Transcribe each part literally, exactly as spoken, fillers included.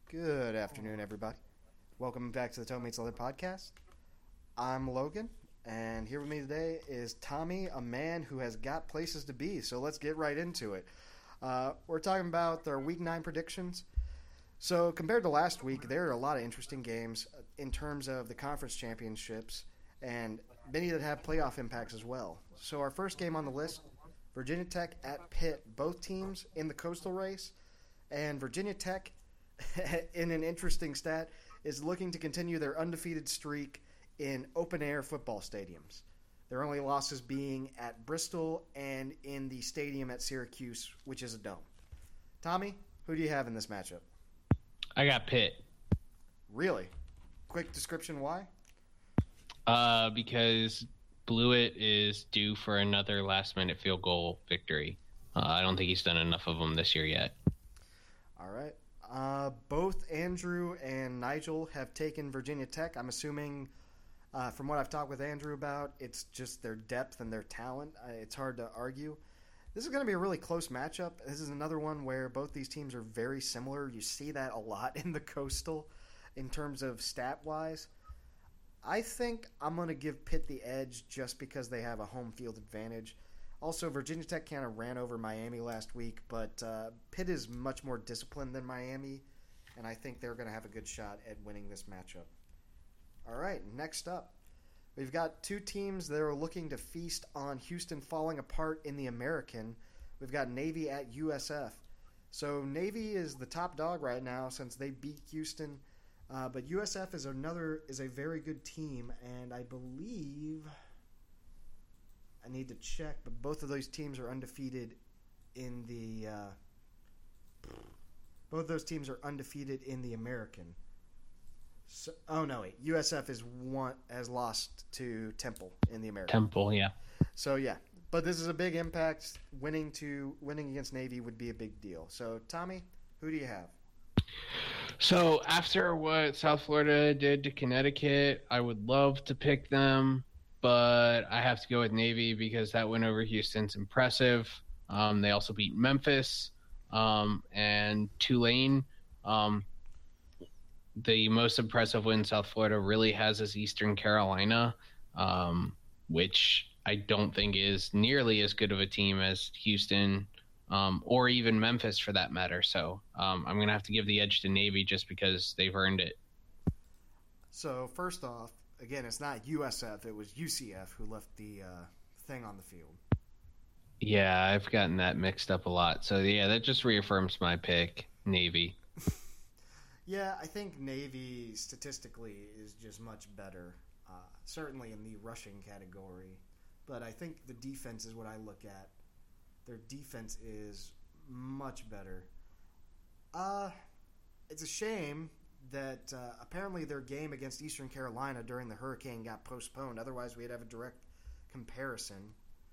Good afternoon, everybody. Welcome back to the Toe Meets Leather podcast. I'm Logan, and here with me today is Tommy, a man who has got places to be. So let's get right into it. Uh, we're talking about their Week nine predictions. So compared to last week, there are a lot of interesting games in terms of the conference championships, and many that have playoff impacts as well. So our first game on the list, Virginia Tech at Pitt, both teams in the Coastal race, and Virginia Tech, in an interesting stat, is looking to continue their undefeated streak in open-air football stadiums. Their only losses being at Bristol and in the stadium at Syracuse, which is a dome. Tommy, who do you have in this matchup? I got Pitt. Really? Quick description why? Uh, because Blewett is due for another last-minute field goal victory. Uh, I don't think he's done enough of them this year yet. All right. Uh, both Andrew and Nigel have taken Virginia Tech. I'm assuming, uh, from what I've talked with Andrew about, it's just their depth and their talent. Uh, it's hard to argue. This is going to be a really close matchup. This is another one where both these teams are very similar. You see that a lot in the Coastal in terms of stat-wise. I think I'm going to give Pitt the edge just because they have a home field advantage. Also, Virginia Tech kind of ran over Miami last week, but uh, Pitt is much more disciplined than Miami, and I think they're going to have a good shot at winning this matchup. All right, next up, we've got two teams that are looking to feast on Houston falling apart in the American. We've got Navy at U S F. So Navy is the top dog right now since they beat Houston, uh, but U S F is another is a very good team, and I believe – I need to check, but both of those teams are undefeated in the uh, both those teams are undefeated in the American. So, oh no, wait. U S F is one has lost to Temple in the American. Temple, yeah. So yeah, but this is a big impact. Winning to winning against Navy would be a big deal. So Tommy, who do you have? So after what South Florida did to Connecticut, I would love to pick them, but I have to go with Navy because that win over Houston's impressive. Um, they also beat Memphis um, and Tulane. Um, the most impressive win South Florida really has is Eastern Carolina, um, which I don't think is nearly as good of a team as Houston um, or even Memphis for that matter. So um, I'm going to have to give the edge to Navy just because they've earned it. So first off, again, it's not U S F. It was U C F who left the uh, thing on the field. Yeah, I've gotten that mixed up a lot. So, yeah, that just reaffirms my pick, Navy. Yeah, I think Navy statistically is just much better, uh, certainly in the rushing category. But I think the defense is what I look at. Their defense is much better. Uh, it's a shame that uh, apparently their game against Eastern Carolina during the hurricane got postponed. Otherwise, we'd have a direct comparison.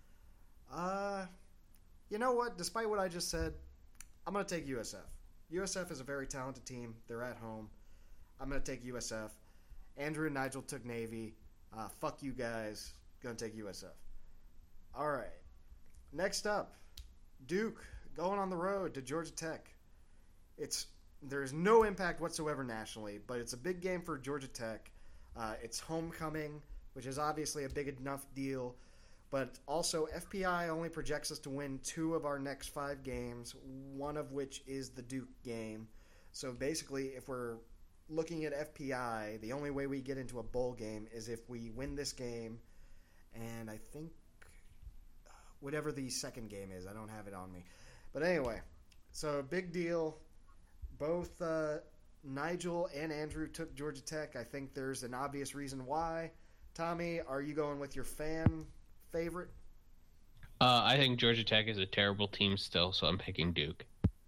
Uh, you know what? Despite what I just said, I'm going to take U S F. U S F is a very talented team. They're at home. I'm going to take U S F. Andrew and Nigel took Navy. Uh, fuck you guys. Going to take U S F. All right. Next up, Duke going on the road to Georgia Tech. It's There's no impact whatsoever nationally, but it's a big game for Georgia Tech. Uh, it's homecoming, which is obviously a big enough deal. But also, F P I only projects us to win two of our next five games, one of which is the Duke game. So basically, if we're looking at F P I, the only way we get into a bowl game is if we win this game, and I think whatever the second game is, I don't have it on me. But anyway, so big deal. Both uh, Nigel and Andrew took Georgia Tech. I think there's an obvious reason why. Tommy, are you going with your fan favorite? Uh, I think Georgia Tech is a terrible team still, so I'm picking Duke.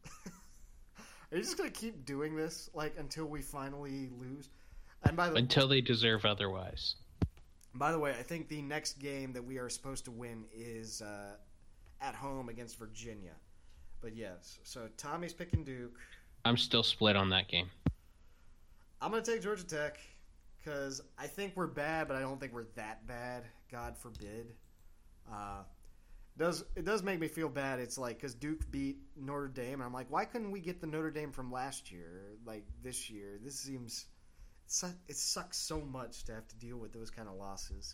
Are you just going to keep doing this like until we finally lose? And by the Until they deserve otherwise. By the way, I think the next game that we are supposed to win is uh, at home against Virginia. But yes, so Tommy's picking Duke. I'm still split on that game. I'm going to take Georgia Tech because I think we're bad, but I don't think we're that bad. God forbid. Uh, does it does make me feel bad. It's like because Duke beat Notre Dame, and I'm like, why couldn't we get the Notre Dame from last year? Like this year, this seems it sucks so much to have to deal with those kind of losses.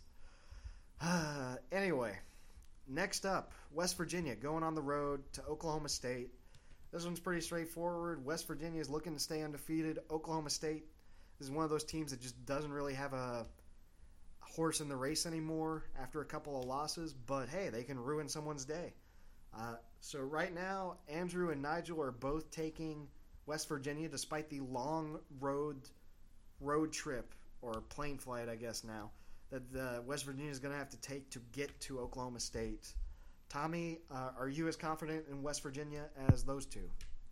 Anyway, next up, West Virginia going on the road to Oklahoma State. This one's pretty straightforward. West Virginia is looking to stay undefeated. Oklahoma State is one of those teams that just doesn't really have a horse in the race anymore after a couple of losses, but hey, they can ruin someone's day. Uh, so right now, Andrew and Nigel are both taking West Virginia despite the long road road trip, or plane flight, I guess now, that the West Virginia is going to have to take to get to Oklahoma State. Tommy, uh, are you as confident in West Virginia as those two?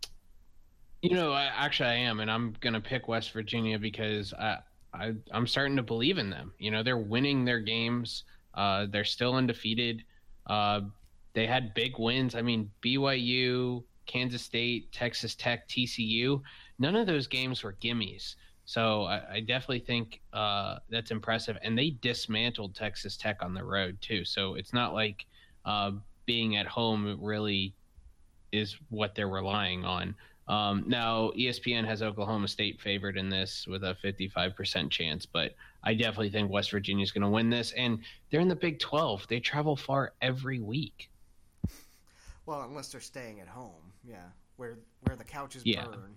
You know, I, actually I am, and I'm going to pick West Virginia because I, I, I'm starting to believe in them. You know, they're winning their games. Uh, they're still undefeated. Uh, they had big wins. I mean, B Y U, Kansas State, Texas Tech, T C U, none of those games were gimmies. So I, I definitely think uh, that's impressive. And they dismantled Texas Tech on the road, too. So it's not like uh, being at home really is what they're relying on. Um, now, E S P N has Oklahoma State favored in this with a fifty-five percent chance, but I definitely think West Virginia is going to win this. And they're in the Big twelve. They travel far every week. Well, unless they're staying at home, yeah, where where the couches yeah. burn.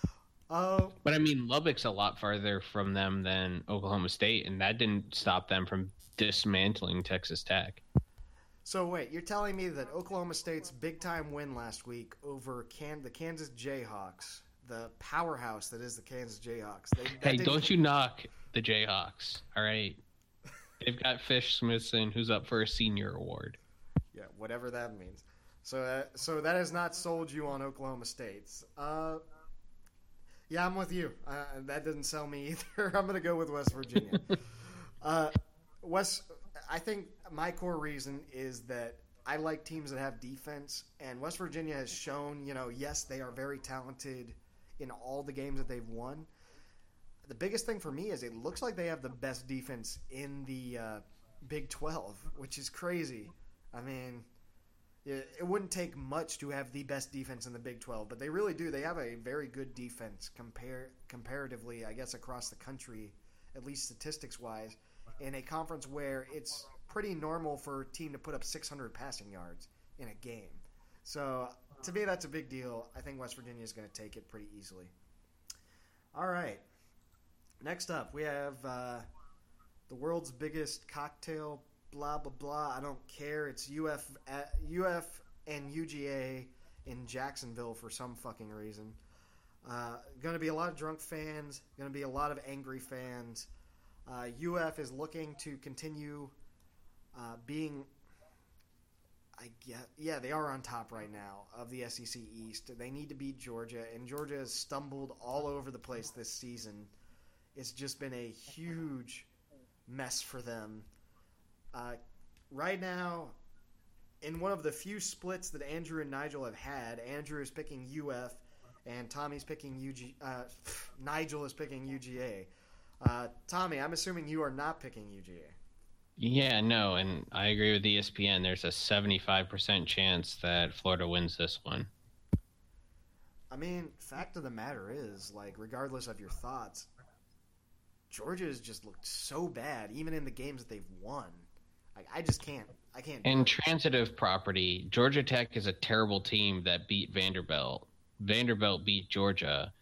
Uh, but, I mean, Lubbock's a lot farther from them than Oklahoma State, and that didn't stop them from dismantling Texas Tech. So, wait, you're telling me that Oklahoma State's big-time win last week over Can- the Kansas Jayhawks, the powerhouse that is the Kansas Jayhawks. They, hey, don't you knock the Jayhawks, all right? They've got Fish Smithson, who's up for a senior award. Yeah, whatever that means. So, uh, so that has not sold you on Oklahoma State's. Uh, yeah, I'm with you. Uh, that doesn't sell me either. I'm going to go with West Virginia. uh, West, I think my core reason is that I like teams that have defense, and West Virginia has shown, you know, yes, they are very talented in all the games that they've won. The biggest thing for me is it looks like they have the best defense in the uh, Big twelve, which is crazy. I mean, it, it wouldn't take much to have the best defense in the Big twelve, but they really do. They have a very good defense compare comparatively, I guess, across the country, at least statistics-wise, in a conference where it's pretty normal for a team to put up six hundred passing yards in a game. So, to me, that's a big deal. I think West Virginia is going to take it pretty easily. All right. Next up, we have uh, the world's biggest cocktail, blah, blah, blah. I don't care. It's U F, uh, U F and U G A in Jacksonville for some fucking reason. Uh, going to be a lot of drunk fans. Going to be a lot of angry fans. Uh, U F is looking to continue uh, being, I guess, yeah, they are on top right now of the S E C East. They need to beat Georgia, and Georgia has stumbled all over the place this season. It's just been a huge mess for them. Uh, right now, in one of the few splits that Andrew and Nigel have had, Andrew is picking U F, and Tommy's picking U G. Uh, Nigel is picking U G A. Uh, Tommy, I'm assuming you are not picking U G A. Yeah, no, and I agree with E S P N. There's a seventy-five percent chance that Florida wins this one. I mean, fact of the matter is, like, regardless of your thoughts, Georgia has just looked so bad, even in the games that they've won. Like, I just can't. I can't. In transitive property, Georgia Tech is a terrible team that beat Vanderbilt. Vanderbilt beat Georgia.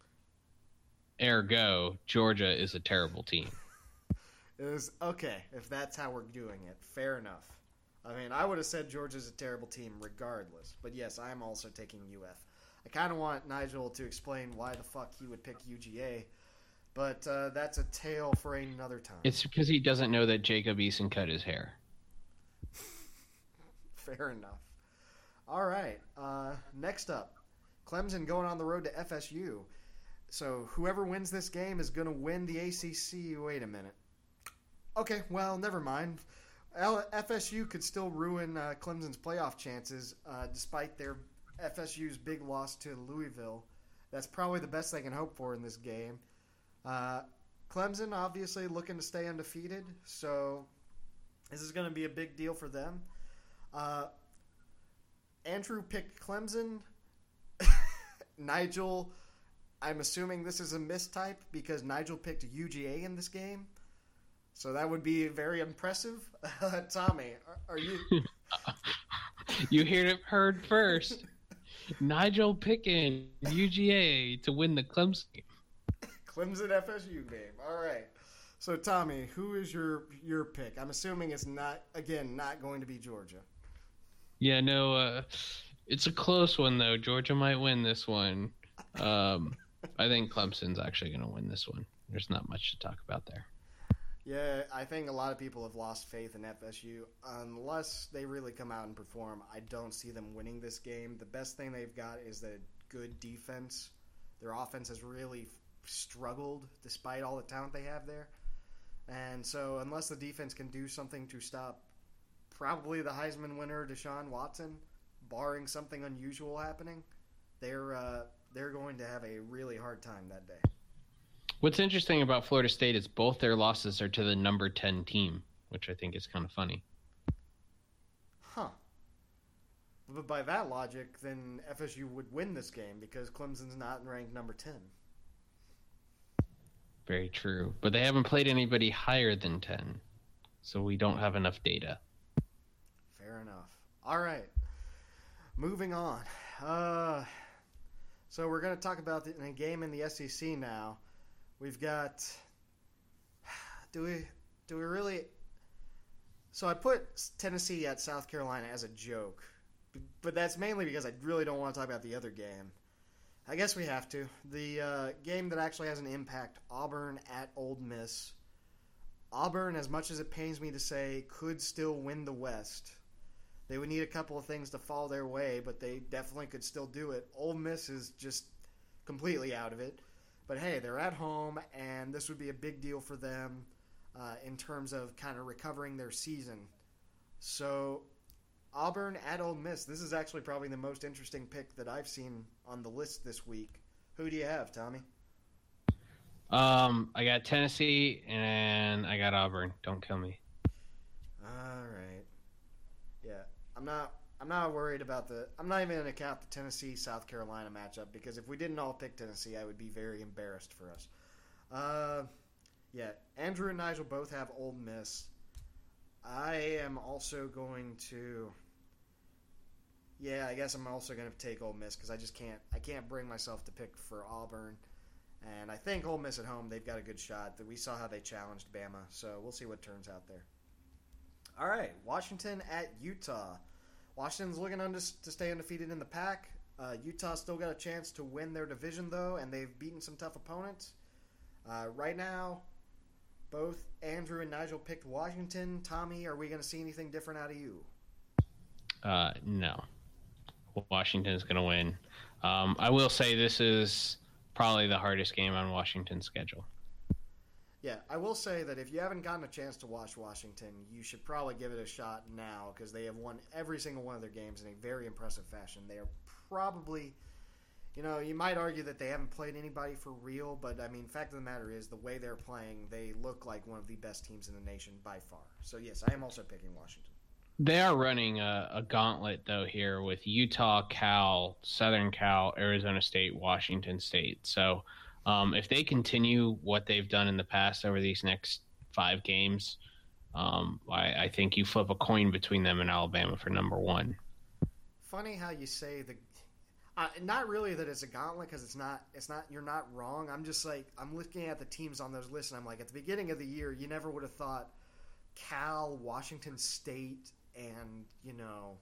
Ergo, Georgia is a terrible team. It was okay, if that's how we're doing it. Fair enough. I mean, I would have said Georgia's a terrible team regardless. But yes, I'm also taking U F. I kind of want Nigel to explain why the fuck he would pick U G A. But uh, that's a tale for another time. It's because he doesn't know that Jacob Eason cut his hair. Fair enough. All right. Uh, next up, Clemson going on the road to F S U. So whoever wins this game is going to win the A C C. Wait a minute. Okay, well, never mind. F S U could still ruin uh, Clemson's playoff chances uh, despite their F S U's big loss to Louisville. That's probably the best they can hope for in this game. Uh, Clemson obviously looking to stay undefeated, so this is going to be a big deal for them. Uh, Andrew picked Clemson. Nigel, I'm assuming this is a mistype because Nigel picked U G A in this game. So that would be very impressive. Uh, Tommy, are, are you... You heard it heard first. Nigel picking U G A to win the Clemson game. Clemson F S U game. All right. So, Tommy, who is your your pick? I'm assuming it's not, again, not going to be Georgia. Yeah, no, uh, it's a close one, though. Georgia might win this one. Um, I think Clemson's actually going to win this one. There's not much to talk about there. Yeah, I think a lot of people have lost faith in F S U. Unless they really come out and perform, I don't see them winning this game. The best thing they've got is the good defense. Their offense has really struggled despite all the talent they have there. And so unless the defense can do something to stop probably the Heisman winner, Deshaun Watson, barring something unusual happening, they're uh, they're going to have a really hard time that day. What's interesting about Florida State is both their losses are to the number ten team, which I think is kind of funny. Huh. But by that logic, then F S U would win this game because Clemson's not ranked number ten. Very true. But they haven't played anybody higher than ten, so we don't have enough data. Fair enough. All right. Moving on. Uh, so we're going to talk about the, a game in the S E C now. We've got. Do we? Do we really? So I put Tennessee at South Carolina as a joke, but that's mainly because I really don't want to talk about the other game. I guess we have to. The uh, game that actually has an impact: Auburn at Ole Miss. Auburn, as much as it pains me to say, could still win the West. They would need a couple of things to fall their way, but they definitely could still do it. Ole Miss is just completely out of it. But hey, they're at home, and this would be a big deal for them uh, in terms of kind of recovering their season. So, Auburn at Ole Miss. This is actually probably the most interesting pick that I've seen on the list this week. Who do you have, Tommy? Um, I got Tennessee, and I got Auburn. Don't kill me. All right. Yeah, I'm not... I'm not worried about the... I'm not even going to count the Tennessee-South Carolina matchup because if we didn't all pick Tennessee, I would be very embarrassed for us. Uh, yeah, Andrew and Nigel both have Ole Miss. I am also going to... Yeah, I guess I'm also going to take Ole Miss because I just can't... I can't bring myself to pick for Auburn. And I think Ole Miss at home, they've got a good shot. We saw how they challenged Bama, so we'll see what turns out there. All right, Washington at Utah. Washington's looking under, to stay undefeated in the pack. Uh, Utah's still got a chance to win their division, though, and they've beaten some tough opponents. Uh, right now, both Andrew and Nigel picked Washington. Tommy, are we going to see anything different out of you? Uh, no. Washington's going to win. Um, I will say this is probably the hardest game on Washington's schedule. Yeah, I will say that if you haven't gotten a chance to watch Washington, you should probably give it a shot now because they have won every single one of their games in a very impressive fashion. They are probably, you know, you might argue that they haven't played anybody for real, but, I mean, fact of the matter is the way they're playing, they look like one of the best teams in the nation by far. So, yes, I am also picking Washington. They are running a, a gauntlet, though, here with Utah, Cal, Southern Cal, Arizona State, Washington State. So, Um, if they continue what they've done in the past over these next five games, um, I, I think you flip a coin between them and Alabama for number one. Funny how you say the, uh, not really that it's a gauntlet because it's not. It's not. You're not wrong. I'm just like I'm looking at the teams on those lists and I'm like, at the beginning of the year, you never would have thought Cal, Washington State, and you know.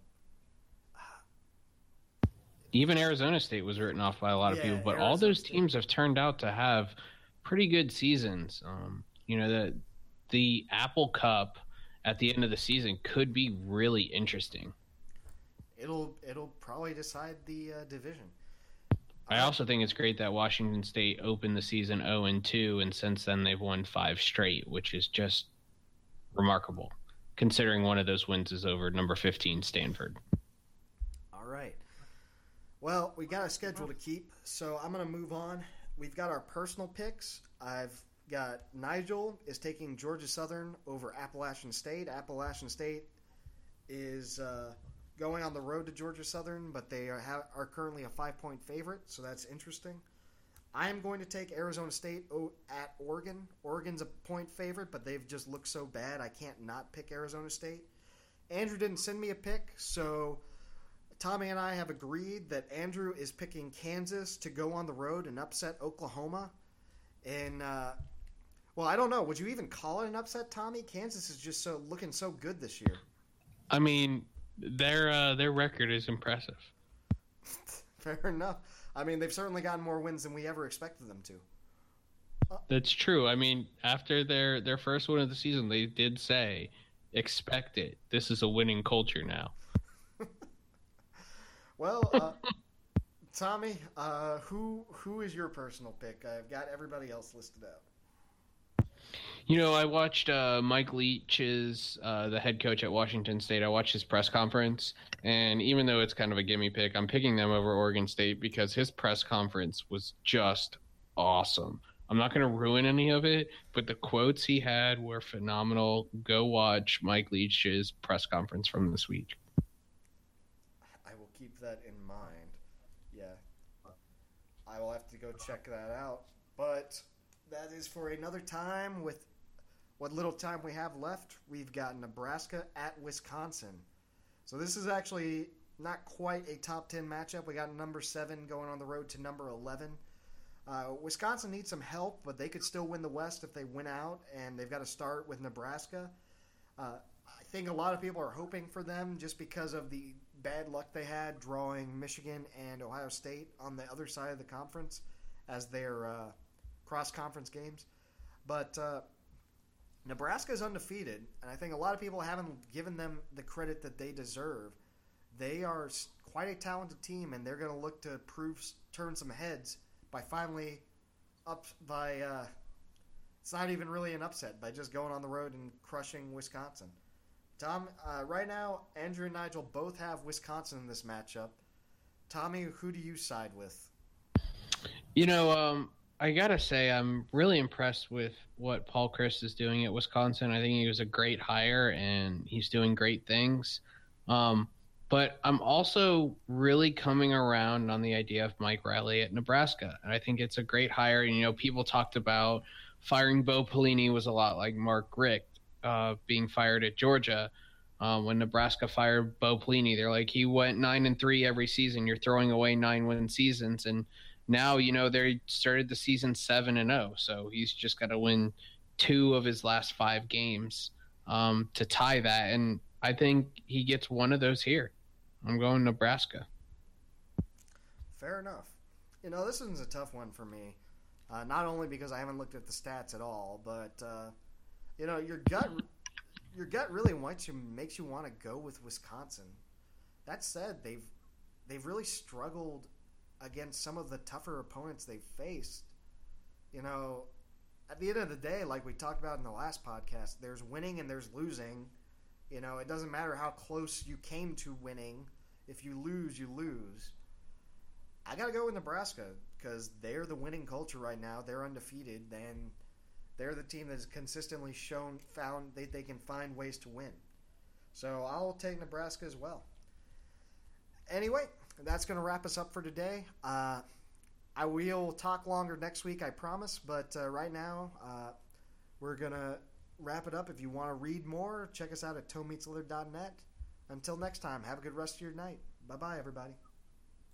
Even Arizona State was written off by a lot of Yeah, people, but Arizona all those State. teams have turned out to have pretty good seasons. Um, you know, the the Apple Cup at the end of the season could be really interesting. It'll it'll probably decide the uh, division. I also think it's great that Washington State opened the season oh and two, and since then they've won five straight, which is just remarkable, considering one of those wins is over number fifteen Stanford. All right. Well, we got a schedule to keep, so I'm going to move on. We've got our personal picks. I've got Nigel is taking Georgia Southern over Appalachian State. Appalachian State is uh, going on the road to Georgia Southern, but they are, ha- are currently a five-point favorite, so that's interesting. I am going to take Arizona State at Oregon. Oregon's a point favorite, but they've just looked so bad, I can't not pick Arizona State. Andrew didn't send me a pick, so Tommy and I have agreed that Andrew is picking Kansas to go on the road and upset Oklahoma. And, uh, well, I don't know. Would you even call it an upset, Tommy? Kansas is just so looking so good this year. I mean, their uh, their record is impressive. Fair enough. I mean, they've certainly gotten more wins than we ever expected them to. Uh, That's true. I mean, after their, their first win of the season, they did say, expect it. This is a winning culture now. Well, uh, Tommy, uh, who who is your personal pick? I've got everybody else listed out. You know, I watched uh, Mike Leach's, uh, the head coach at Washington State. I watched his press conference, and even though it's kind of a gimme pick, I'm picking them over Oregon State because his press conference was just awesome. I'm not going to ruin any of it, but the quotes he had were phenomenal. Go watch Mike Leach's press conference from this week. I will keep that in mind. Yeah. I will have to go check that out. But that is for another time. With what little time we have left, we've got Nebraska at Wisconsin. So this is actually not quite a top ten matchup. We got number seven going on the road to number eleven. Uh, Wisconsin needs some help, but they could still win the West if they win out, and they've got to start with Nebraska. Uh, I think a lot of people are hoping for them just because of the bad luck they had drawing Michigan and Ohio State on the other side of the conference as their uh, cross-conference games. But uh, Nebraska is undefeated, and I think a lot of people haven't given them the credit that they deserve. They are quite a talented team, and they're going to look to prove turn some heads by finally up by uh, it's not even really an upset, by just going on the road and crushing Wisconsin. Tom, uh, right now, Andrew and Nigel both have Wisconsin in this matchup. Tommy, who do you side with? You know, um, I got to say I'm really impressed with what Paul Chryst is doing at Wisconsin. I think he was a great hire, and he's doing great things. Um, but I'm also really coming around on the idea of Mike Riley at Nebraska. And I think it's a great hire. You know, people talked about firing Bo Pelini was a lot like Mark Richt uh, being fired at Georgia. Uh, when Nebraska fired Bo Pelini, they're like, he went nine and three every season. You're throwing away nine win seasons. And now, you know, they started the season seven and oh. So he's just got to win two of his last five games um, to tie that. And I think he gets one of those here. I'm going Nebraska. Fair enough. You know, this one's a tough one for me. Uh, not only because I haven't looked at the stats at all, but uh, you know, your gut, your gut really wants you, makes you want to go with Wisconsin. That said, they've they've really struggled against some of the tougher opponents they've faced. You know, at the end of the day, like we talked about in the last podcast, there's winning and there's losing. You know, it doesn't matter how close you came to winning. If you lose, you lose. I got to go with Nebraska because they're the winning culture right now. They're undefeated, and they're the team that's consistently shown, found that they can find ways to win. So I'll take Nebraska as well. Anyway, that's going to wrap us up for today. Uh, I will talk longer next week, I promise, but uh, right now uh, we're going to wrap it up. If you want to read more, check us out at toe meets leather dot net. Until next time, have a good rest of your night. Bye-bye, everybody.